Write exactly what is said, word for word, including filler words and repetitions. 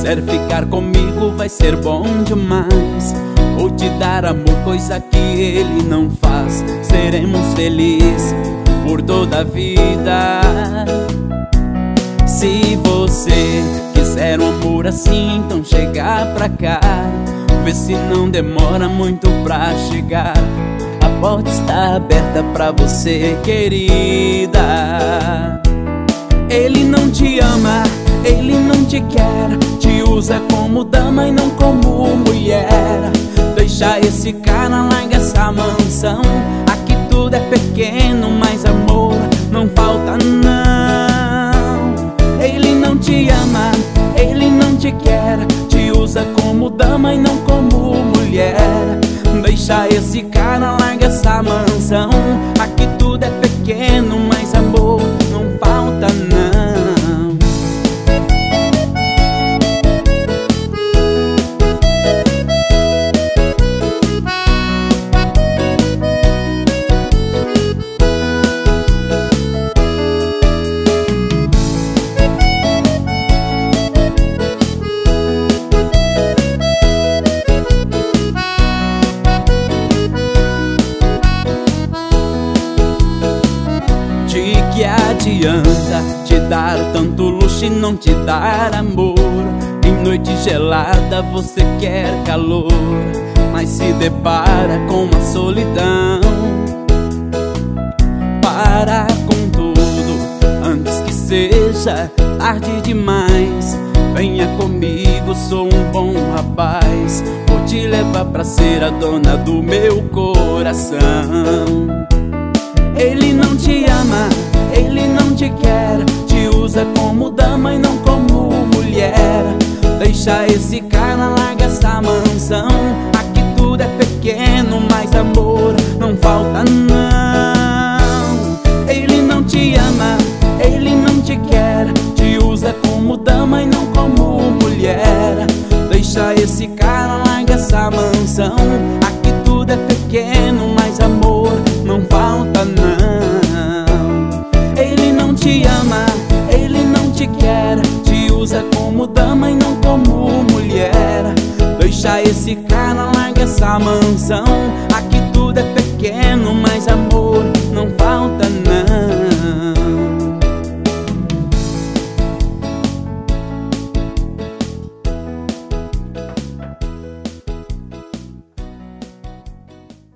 quiser ficar comigo vai ser bom demais. Vou te dar amor, coisa que ele não faz. Seremos felizes por toda a vida. Se você quiser um amor assim, então chega pra cá. Vê se não demora muito pra chegar. A porta está aberta pra você, querida. Ele não te ama, ele não te quer. Te usa como dama e não como mulher. Deixa esse cara, larga essa mansão. Aqui tudo é pequeno, mas amor não falta não. Ele não te ama, ele não te quer. Te usa como dama e não como mulher. Deixa esse cara, larga essa mansão. Aqui tudo é pequeno, mas amor não falta não. De que adianta te dar tanto luxo e não te dar amor? Em noite gelada você quer calor, mas se depara com a solidão. Para com tudo antes que seja tarde demais. Venha comigo, sou um bom rapaz. Vou te levar pra ser a dona do meu coração. Ele não te ama, ele não te quer. Te usa como dama e não como mulher. Deixa esse cara, larga essa mansão. Aqui tudo é pequeno, mas amor não falta não. Ele não te ama, ele não te quer. Te usa como dama e não como mulher. Deixa esse cara, larga essa mansão. Aqui tudo é pequeno, mas amor não falta não. Ele não te ama, ele não te quer. Te usa como dama e não como mulher. Deixa esse cara, larga essa mansão. Aqui